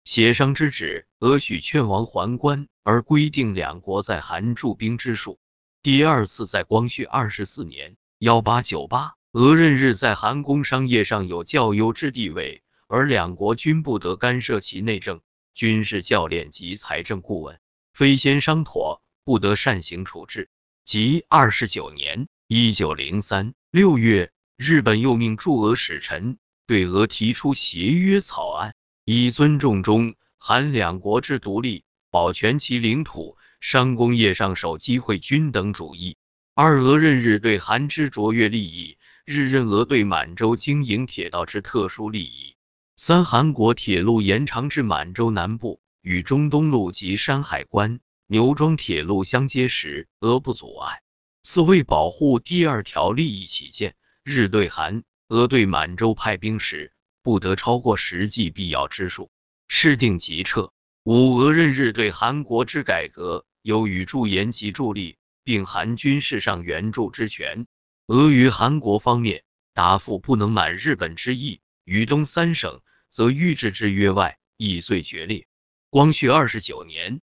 协商之旨，俄许劝王还关，而规定两国在韩驻兵之数。第二次在光绪24年1898，俄任日在韩工商业上有较优之地位，而两国均不得干涉其内政、军事教练及财政顾问，非先商妥，不得擅行处置。即29年1903 6月，日本又命驻俄使臣对俄提出协约草案，以尊重中韩两国之独立，保全其领土、商工业上守机会均等主义。二、俄任日对韩之卓越利益，日任俄对满洲经营铁道之特殊利益。三、韩国铁路延长至满洲南部，与中东路及山海关、牛庄铁路相接时，俄不阻碍。四、为保护第二条利益起见，日对韩、俄对满洲派兵时，不得超过实际必要之数，事定即撤。五、俄任日对韩国之改革，有与助延及助力，并含军事上援助之权。俄于韩国方面答复不能满日本之意，于东三省则预置之约外，亦遂决裂。光绪29年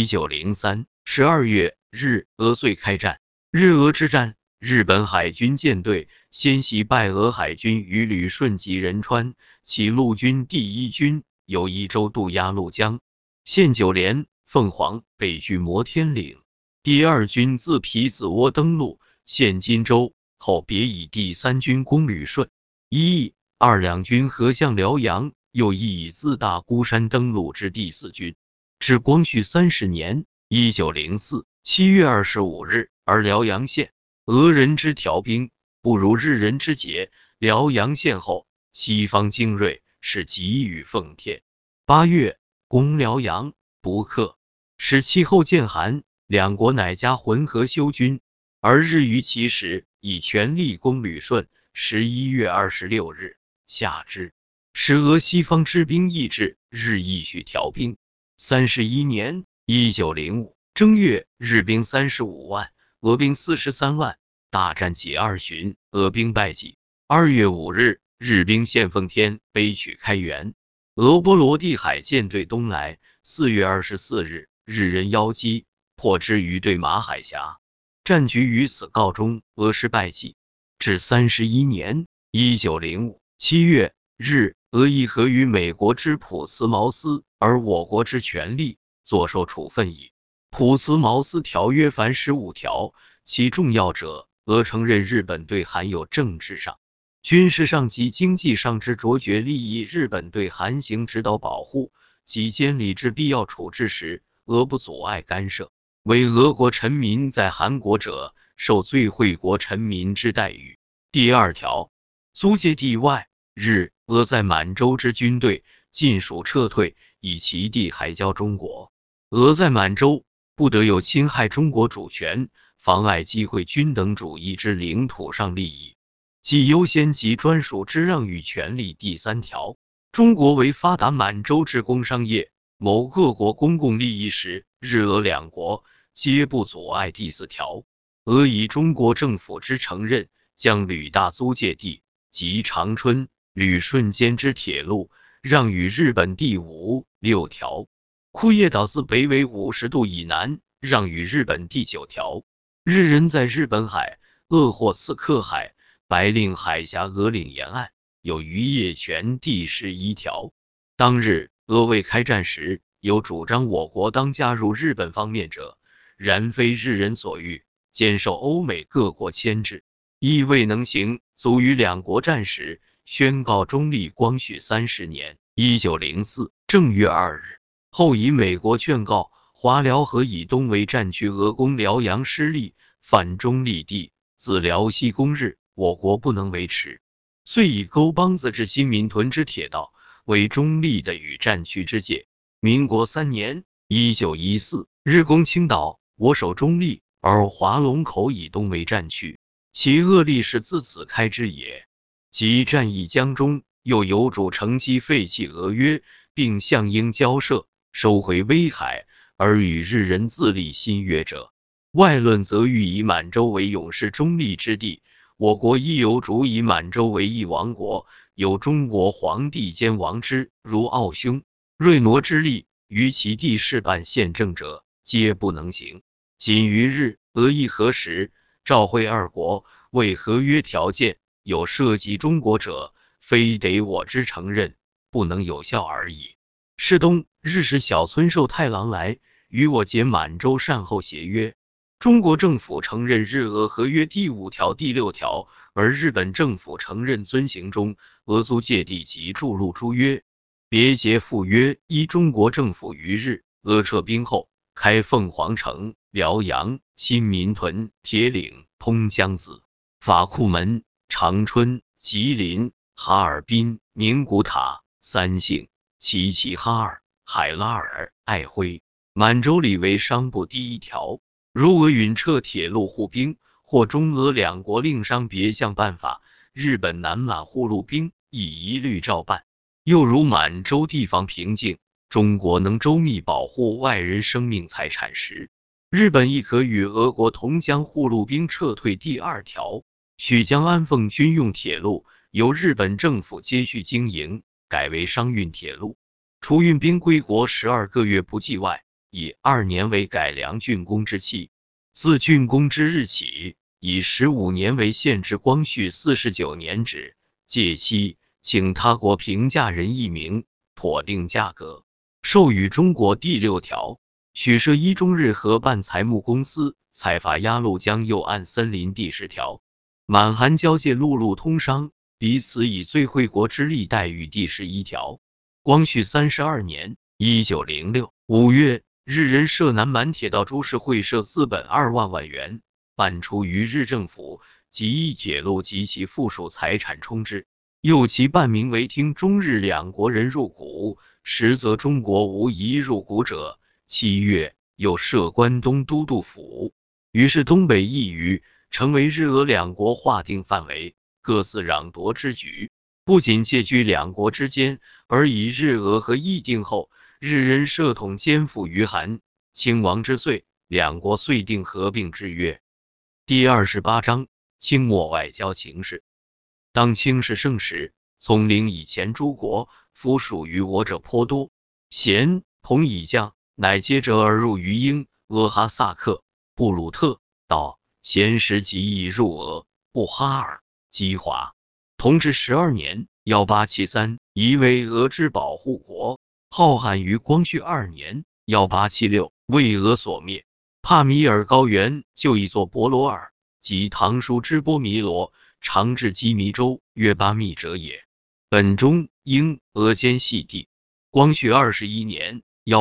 1903 12月，日俄遂开战。日俄之战，日本海军舰队先袭败俄海军于旅顺及仁川，其陆军第一军有一州渡鸭绿江，现九连、凤凰，北据摩天岭。第二军自皮子窝登陆，现金州，后别以第三军攻旅顺。二两军合向辽阳，又以自大孤山登陆之第四军。至光绪30年1904 7月25日，而辽阳县俄人之调兵不如日人之节。辽阳县后，西方精锐是给予奉天。8月，攻辽阳，不克。17后见韩，两国乃加浑河修军，而日于其时以全力攻旅顺。11月26日，下之。使俄西方之兵易至，日益续调兵。31年1905正月，日兵35万，俄兵43万，大战己二旬，俄兵败绩。2月5日，日兵陷奉天，北取开原。俄波罗的海舰队东来。4月24日，日人邀击，破之于对马海峡。战局于此告终，俄师败绩。至31年1905 7月，日俄议和于美国之普茨茅斯，而我国之权利坐受处分矣。普茨茅斯条约凡15条，其重要者，俄承认日本对韩有政治上、军事上及经济上之卓绝利益，日本对韩行指导保护及监理之必要处置时，俄不阻碍干涉。为俄国臣民在韩国者，受最惠国臣民之待遇。第二条，租界地外，日俄在满洲之军队尽属撤退，以其地还交中国。俄在满洲不得有侵害中国主权、妨碍机会均等主义之领土上利益，即优先及专属之让与权利。第三条，中国为发达满洲之工商业，谋各国公共利益时，日俄两国皆不阻碍。第四条，俄以中国政府之承认，将旅大租界地及长春、旅顺间之铁路让与日本。第5、6条，库页岛自北纬50度以南让与日本。第9条，日人在日本海、鄂霍次克海、白令海峡俄领沿岸有渔业权。第11条，当日俄未开战时，有主张我国当加入日本方面者，然非日人所欲，兼受欧美各国牵制，亦未能行，卒于两国战时宣告中立。光绪30年1904正月2日，后以美国劝告华辽河以东为战区，俄攻辽阳失利，反中立地，自辽西攻日，我国不能维持，遂以沟帮子至新民屯之铁道为中立的与战区之界。民国3年1914，日攻青岛，我守中立，而华龙口以东为战区，其恶力是自此开之也。即战役江中，又有主乘机废弃俄约，并向英交涉，收回威海，而与日人自立新约者。外论则欲以满洲为勇士中立之地，我国亦有主以满洲为一王国，有中国皇帝兼王之，如奥匈。 瑞挪之力，于其地事办宪政者，皆不能行。仅于日俄议和时，召会二国，为合约条件有涉及中国者，非得我之承认，不能有效而已。是冬日使小村寿太郎来，与我结满洲善后协约。中国政府承认日俄合约第5条、第6条，而日本政府承认遵行中俄租界地及注入诸约。别节附约依中国政府于日俄撤兵后，开凤凰城、辽阳、新民屯、铁岭、通江子、法库门、长春、吉林、哈尔滨、宁古塔、三姓、齐齐哈尔、海拉尔、爱辉、满洲里为商部第1条。如俄允撤铁路护兵，或中俄两国另商别项办法，日本南满护路兵亦一律照办。又如满洲地方平静，中国能周密保护外人生命财产时，日本亦可与俄国同将护路兵撤退。第2条，许将安奉军用铁路由日本政府接续经营，改为商运铁路，除运兵归国12个月不计外，以2年为改良竣工之期。自竣工之日起，以15年为限制。光绪49年止，届期请他国评价人1名，妥定价格。授予中国。第6条，许设依中日合办财木公司，采伐鸭绿江右岸森林。第10条，满韩交界陆路通商，彼此以最惠国之利待遇。第11条，光绪32年1906 5月，日人设南满铁道株式会社，资本2万元，办出于日政府，即以铁路及其附属财产充之。又其办名为听中日两国人入股，实则中国无一入股者。7月，又设关东都督府，于是东北一隅，成为日俄两国划定范围，各自攘夺之举。不仅介居两国之间，而以日俄和议定后，日人设统肩负于韩、清王之岁，两国遂定合并之约。第28章，清末外交情势。当清世盛时，从领以前诸国，附属于我者颇多，咸、同以降，乃接辄而入于英、俄哈萨克、布鲁特、道、咸时即已入俄、布哈尔、基华。同治12年1873，移为俄之保护国。浩瀚于光绪2年1876，为俄所灭。帕米尔高原就一座博罗尔，即唐书之波弥罗，长至基弥州，约8密者也。本中英俄间系地。光绪21年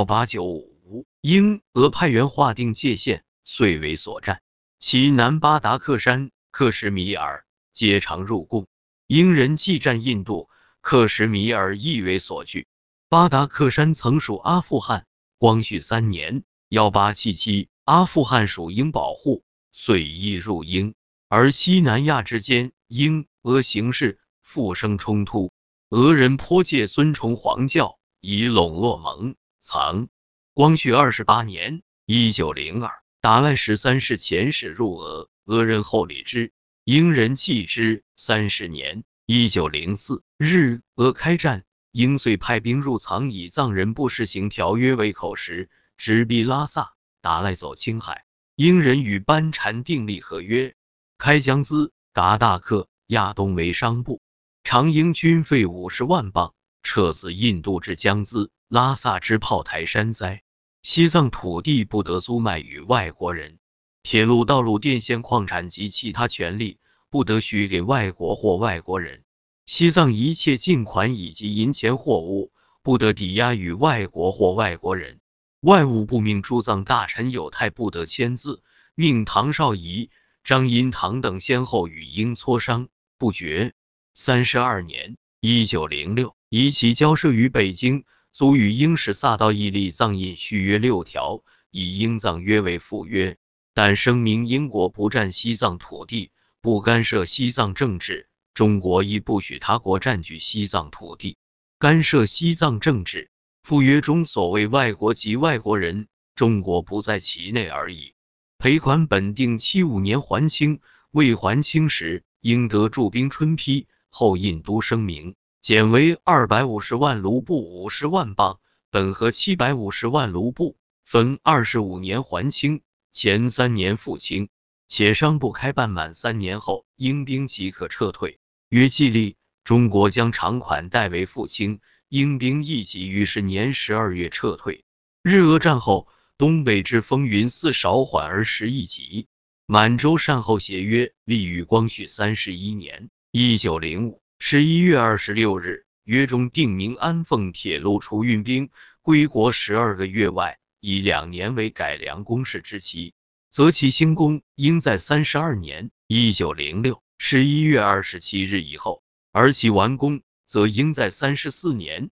1895，英俄派员划定界限，遂为所占。其南巴达克山、克什米尔皆常入贡。英人既占印度，克什米尔亦为所据。巴达克山曾属阿富汗。光绪3年1877，阿富汗属英保护，遂亦入英。而西南亚之间，英俄形势复生冲突，俄人颇介尊崇皇教，以笼络蒙藏。光绪28年1902，达赖13世遣使入俄，俄人厚礼之，英人忌之。30年1904，日俄开战，英遂派兵入藏，以藏人不实行条约为口实，直逼拉萨。达赖走青海，英人与班禅订立合约，开江孜、噶大克、亚东为商部。常英军费50万镑，撤自印度至江孜、拉萨之炮台山塞。西藏土地不得租卖与外国人，铁路、道路、电线、矿产及其他权利不得许给外国或外国人。西藏一切进款以及银钱货物不得抵押与外国或外国人。外务部命驻藏大臣有泰不得签字，命唐绍仪、张荫堂等先后与英磋商，不决。32年1906，以其交涉于北京，卒与英使萨道义立藏印续约6条，以英藏约为附约，但声明英国不占西藏土地，不干涉西藏政治，中国亦不许他国占据西藏土地，干涉西藏政治。附约中所谓外国及外国人，中国不在其内而已。赔款本定75年还清，未还清时，应得驻兵春批。后印都声明，减为250万卢布50万镑， 本河750万卢布，分25年还清，前3年付清，且商不开办满3年后，英兵即可撤退。约既立，中国将偿款代为付清，英兵亦即于是年12月撤退。日俄战后，东北之风云似少缓而时亦急。满洲善后协约立于光绪31年1905 11月26日，约中定明安凤铁路除运兵归国12个月外，以2年为改良工事之期，则其兴工应在32年1906 11月27日以后，而其完工则应在34年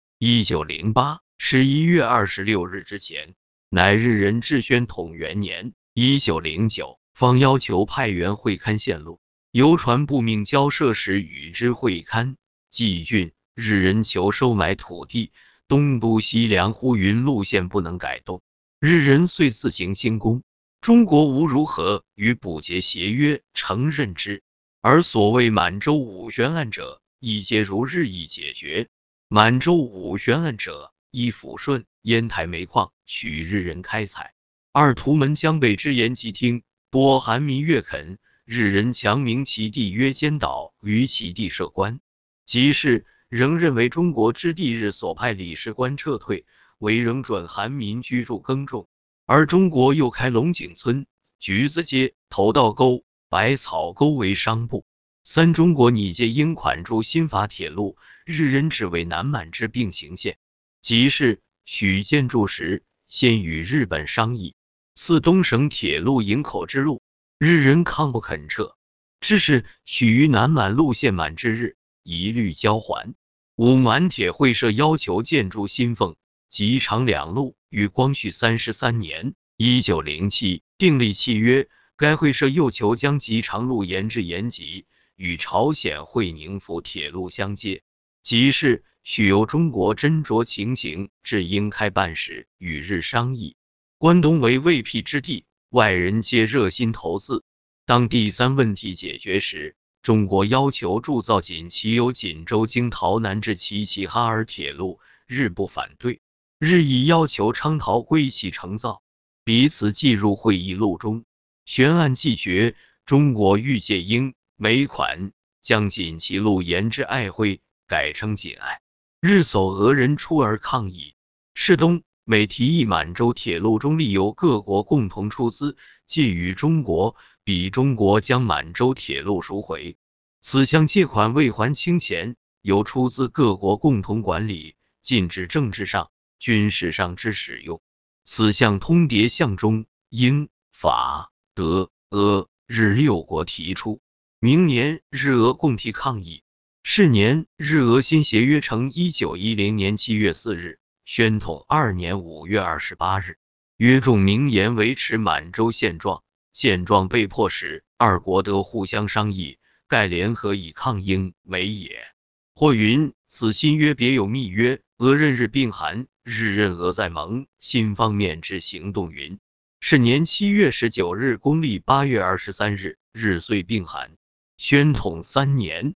1908 11月26日之前。乃日人至宣统元年1909方要求派员会勘线路，邮传部命交涉时与之会勘。冀郡日人求收买土地，东部西凉忽云路线不能改动，日人遂自行兴工。中国无如何与补结协约，承认之。而所谓满洲五悬案者，亦皆如日益解决。满洲五悬案者，一抚顺、烟台煤矿取日人开采；二图门江北之盐集厅，拨韩民越垦，日人强名其地曰监岛，于其地设官。即是仍认为中国之地日所派理事官撤退，为仍准韩民居住耕种。而中国又开龙井村、橘子街、头道沟、百草沟为商埠。三中国拟借应款筑新法铁路，日人只为南满之并行线。即是许建筑时，先与日本商议，四东省铁路营口之路，日人抗不肯撤。致使许于南满路线满之日，一律交还。五满铁会社要求建筑新凤、吉长两路，于光绪33年1907订立契约。该会社又求将吉长路延至延吉，与朝鲜会宁府铁路相接。即是许由中国斟酌情形，至应开办时与日商议。关东为未辟之地，外人皆热心投资。当第三问题解决时，中国要求铸造锦旗由锦州经洮南至齐齐哈尔铁路，日不反对，日亦要求昌陶归其承造，彼此记入会议录中。悬案既决，中国欲借英、美款将锦旗路延至爱辉，改称锦爱。日走俄人出而抗议。世东、美提议满洲铁路中立由各国共同出资，借予中国，比中国将满洲铁路赎回。此项借款未还清前，由出资各国共同管理，禁止政治上、军事上之使用。此项通牒向中、英、法、德、俄、日6国提出。明年日俄共提抗议。是年日俄新协约成1910年7月4日，宣统2年5月28日。约众明言维持满洲现状，现状被迫时，二国得互相商议，盖联合以抗英、美也。或云此新约别有密约，俄任日并含，日任俄在盟，新方面之行动云。是年7月19日公历8月23日，日岁并含。宣统3年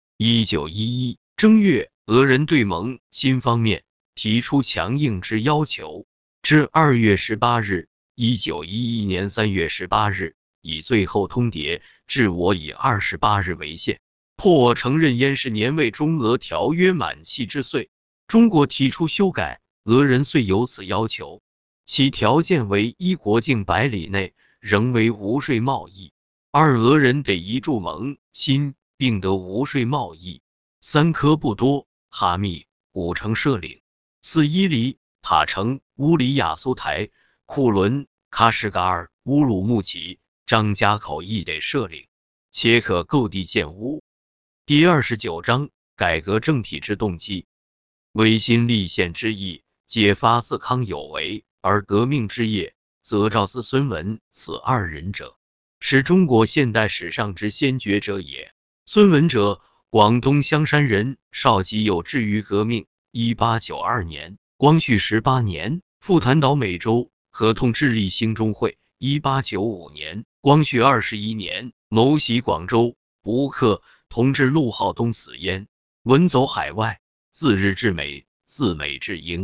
1911正月，俄人对盟新方面提出强硬之要求。至2月18日，1911年3月18日，以最后通牒，至我以28日为限，迫我承认焉是年为中俄条约满期之岁。中国提出修改，俄人遂有此要求。其条件为：一国境100里内仍为无税贸易；二俄人得一驻盟新，并得无税贸易；三科不多，哈密、古城设领；四伊犁、塔城、乌里雅苏台、库伦、喀什噶尔、乌鲁木齐、张家口亦得设领，且可购地建屋。第29章改革政体之动机。维新立宪之意，皆发自康有为，而革命之业，则肇自孙文，此二人者，是中国现代史上之先觉者也。孙文者，广东香山人，少即有志于革命。1892年，光绪18年，赴团岛美洲，合同致力兴中会。1895年，光绪21年，谋袭广州，不克，同治陆浩东此焉。文走海外，自日至美，自美至英。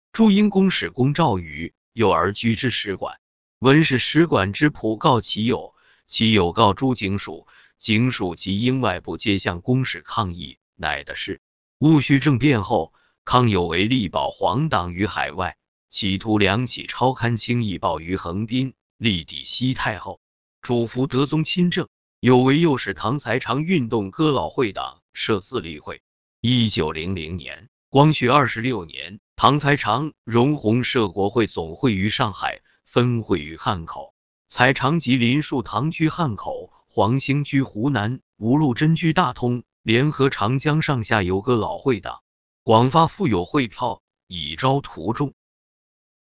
驻英公使龚兆宇诱而居之使馆。闻是使馆之仆告其友，其友告诸警署，警署及英外部皆向公使抗议，乃的是。戊戌政变后，康有为力保皇党于海外，企图两起抄刊轻易报于横滨，力抵西太后，主服德宗亲政。有为又使唐才常运动哥老会党，设自立会。1900年，光绪26年，唐才常、荣闳设国会总会于上海，分会于汉口。才常及林树堂居汉口，黄兴居湖南，吴禄贞居大通，联合长江上下游哥老会党，广发富有会票，以招徒众。